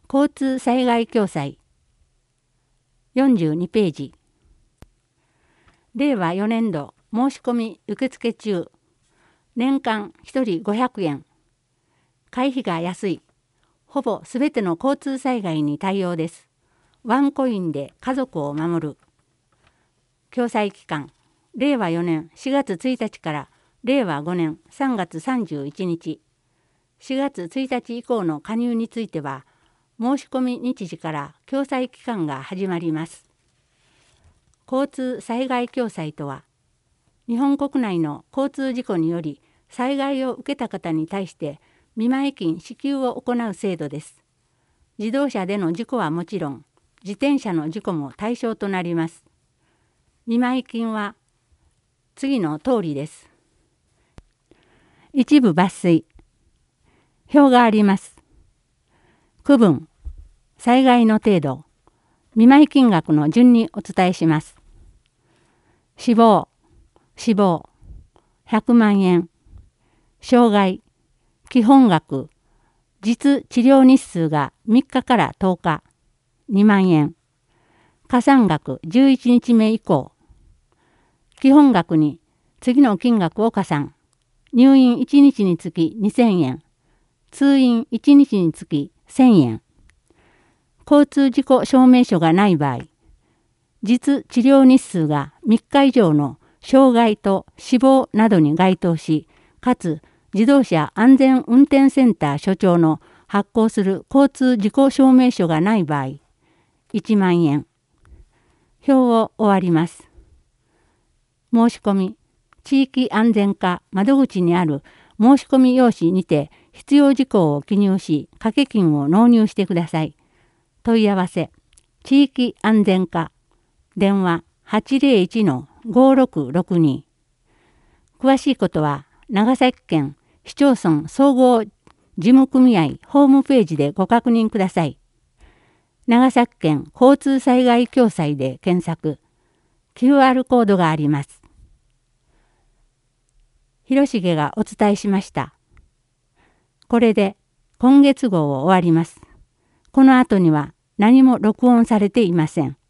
交通災害共済42ページ。令和4年度申し込み受付中。年間1人500円。会費が安い。ほぼすべての交通災害に対応です。ワンコインで家族を守る。共済期間。令和4年4月1日から令和5年3月31日。4月1日以降の加入については、申し込み日時から共済期間が始まります。交通災害共済とは、日本国内の交通事故により災害を受けた方に対して見舞金支給を行う制度です。自動車での事故はもちろん、自転車の事故も対象となります。見舞金は次の通りです。一部抜粋。表があります。区分、災害の程度、見舞金額の順にお伝えします。死亡、100万円。傷害、基本額、実治療日数が3日から10日、2万円。加算額11日目以降。基本額に次の金額を加算。入院1日につき2000円。通院1日につき1000円。交通事故証明書がない場合、実治療日数が3日以上の傷害と死亡などに該当し、かつ自動車安全運転センター所長の発行する交通事故証明書がない場合、1万円。表を終わります。申し込み、地域安全課窓口にある申し込み用紙にて必要事項を記入し、掛け金を納入してください。問い合わせ、地域安全課、電話 801-5662。詳しいことは、長崎県市町村総合事務組合ホームページでご確認ください。長崎県交通災害共済で検索。QR コードがあります。広重がお伝えしました。これで今月号を終わります。この後には何も録音されていません。